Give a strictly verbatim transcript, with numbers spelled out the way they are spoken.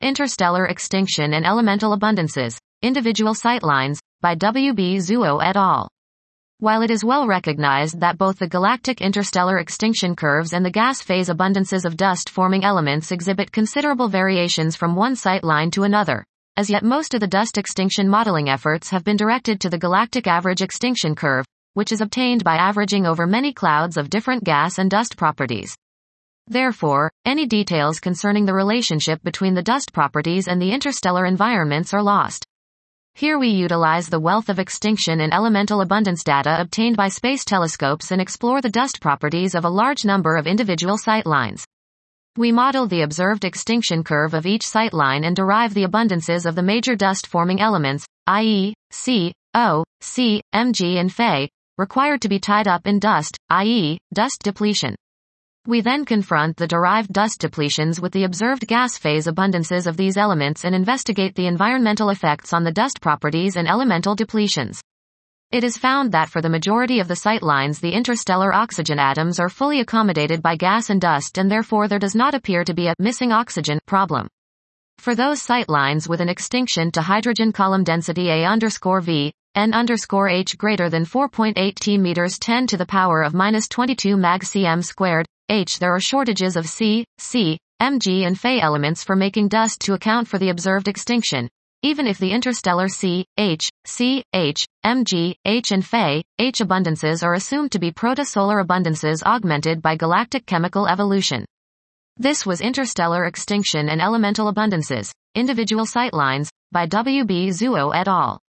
Interstellar Extinction and Elemental Abundances, Individual Sightlines, by W B Zuo et al. While it is well recognized that both the galactic interstellar extinction curves and the gas phase abundances of dust-forming elements exhibit considerable variations from one sightline to another, as yet most of the dust extinction modeling efforts have been directed to the galactic average extinction curve, which is obtained by averaging over many clouds of different gas and dust properties. Therefore, any details concerning the relationship between the dust properties and the interstellar environments are lost. Here we utilize the wealth of extinction and elemental abundance data obtained by space telescopes and explore the dust properties of a large number of individual sightlines. We model the observed extinction curve of each sightline and derive the abundances of the major dust-forming elements, that is, C, O, C, Mg and Fe, required to be tied up in dust, that is, dust depletion. We then confront the derived dust depletions with the observed gas phase abundances of these elements and investigate the environmental effects on the dust properties and elemental depletions. It is found that for the majority of the sightlines the interstellar oxygen atoms are fully accommodated by gas and dust, and therefore there does not appear to be a missing oxygen problem. For those sightlines with an extinction to hydrogen column density A underscore V, N underscore H greater than four point eight T meters ten to the power of minus twenty-two mag cm squared, H there are shortages of C, C, Mg and Fe elements for making dust to account for the observed extinction, even if the interstellar C, H, C, H, Mg, H and Fe, H abundances are assumed to be protosolar abundances augmented by galactic chemical evolution. This was Interstellar Extinction and Elemental Abundances, Individual Sightlines, by W B Zuo et al.